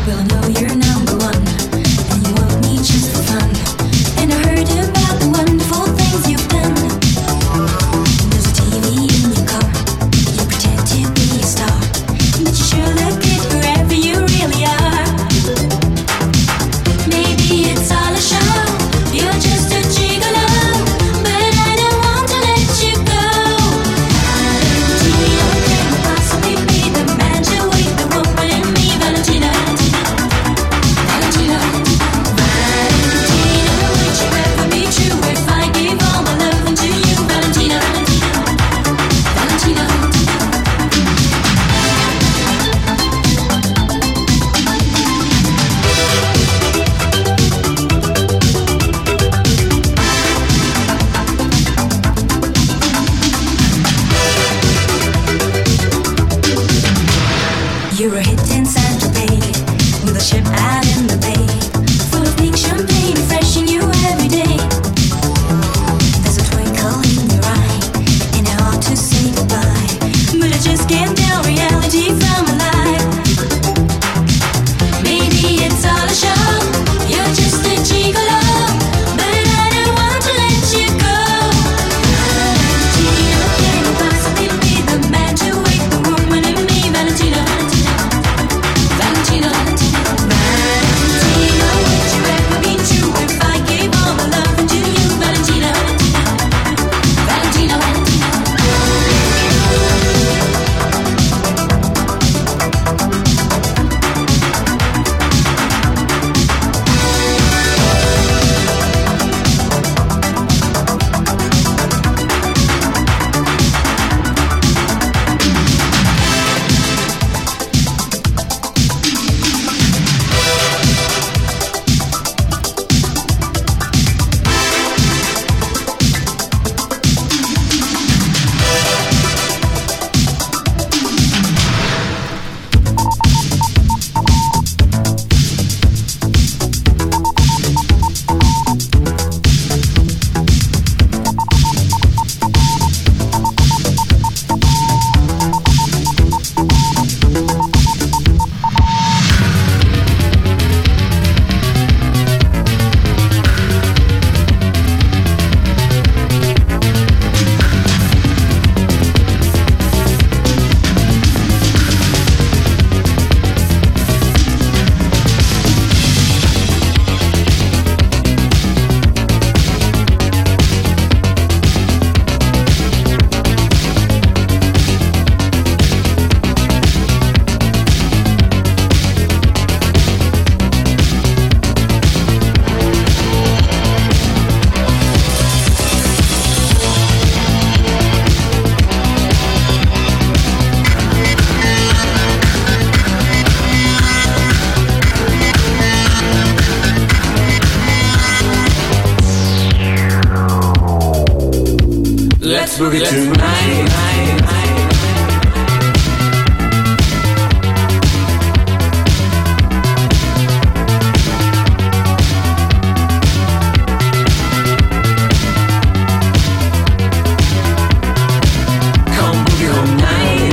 Well, I know you're number one, and you want me just for fun. And I heard about the wonderful things you've done. There's a TV in your car, you pretend to be a star, but you sure look good wherever you really are. Maybe it's all a show, you're just a gigolo, but I don't want to let you go. Valentino, can you possibly be the man to wake the woman in me? Valentino, Valentino, Valentino, would you ever be true if I gave all my loving to you? Valentino, Valentino. You're a hit in Santa Fe, with a ship out in the bay, full of pink champagne, refreshing you every day. There's a twinkle in your eye, and I ought to say goodbye, but I just can't tell reality from a lie. Maybe it's all a show, you're just a gigolo, but I don't want to let you go. Valentino, can you possibly be the man to wake the woman in me? Valentino, Valentino, Valentino, would you ever be true if I gave all my loving to you? Valentino, Valentino. Let's boogie tonight. Come boogie all night.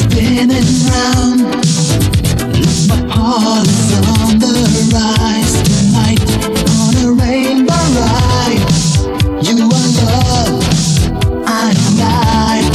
spinning round. Look, my heart is on the rise tonight on a rainbow ride. You are love, I am light.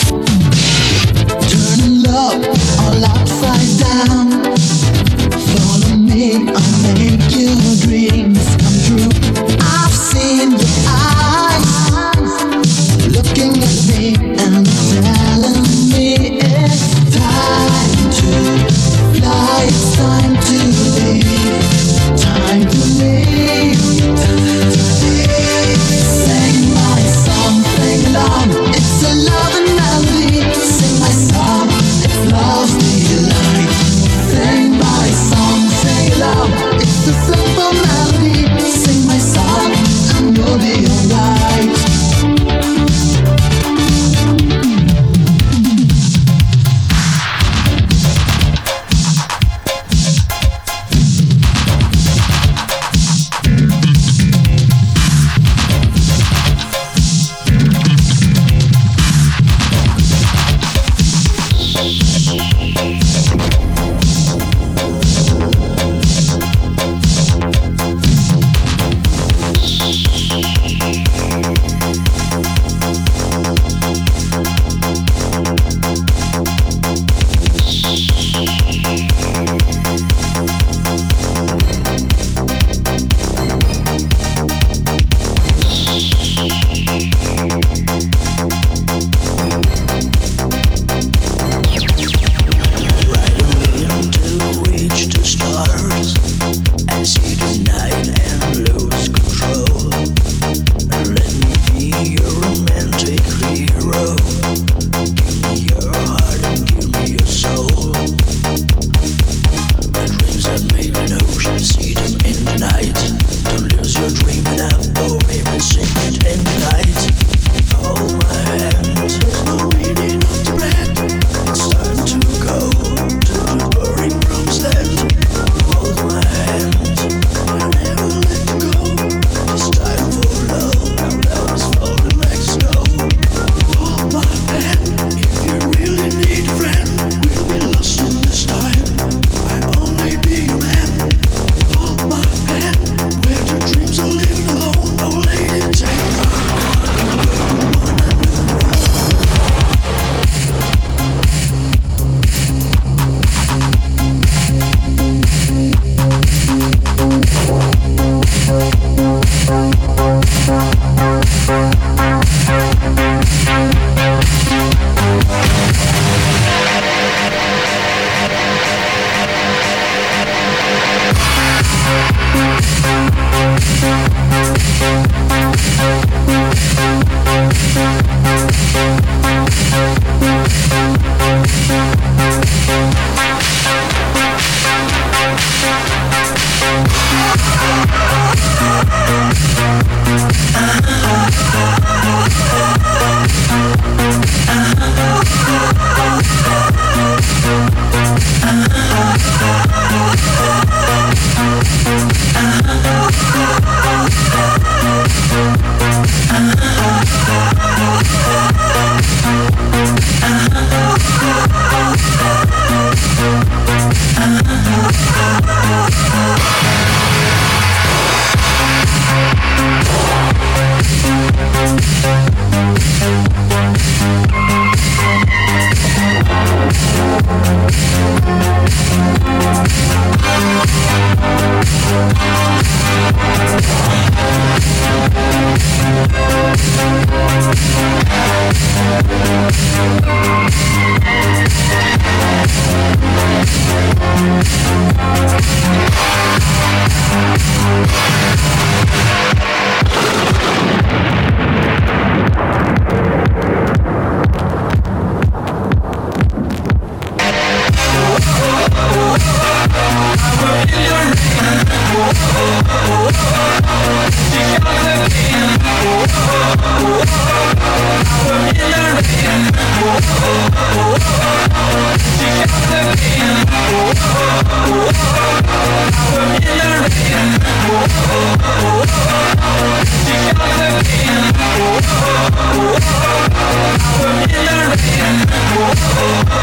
Turning love all upside down. Follow me, I'll make your dreams come true. I've seen your eyes looking at me and telling me it's time to fly, it's time to leave, time to leave.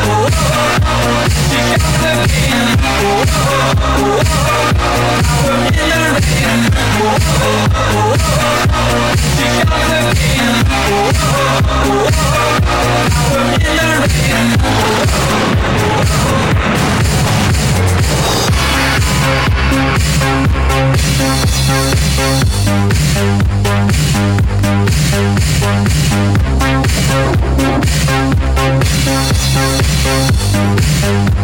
We'll be right back.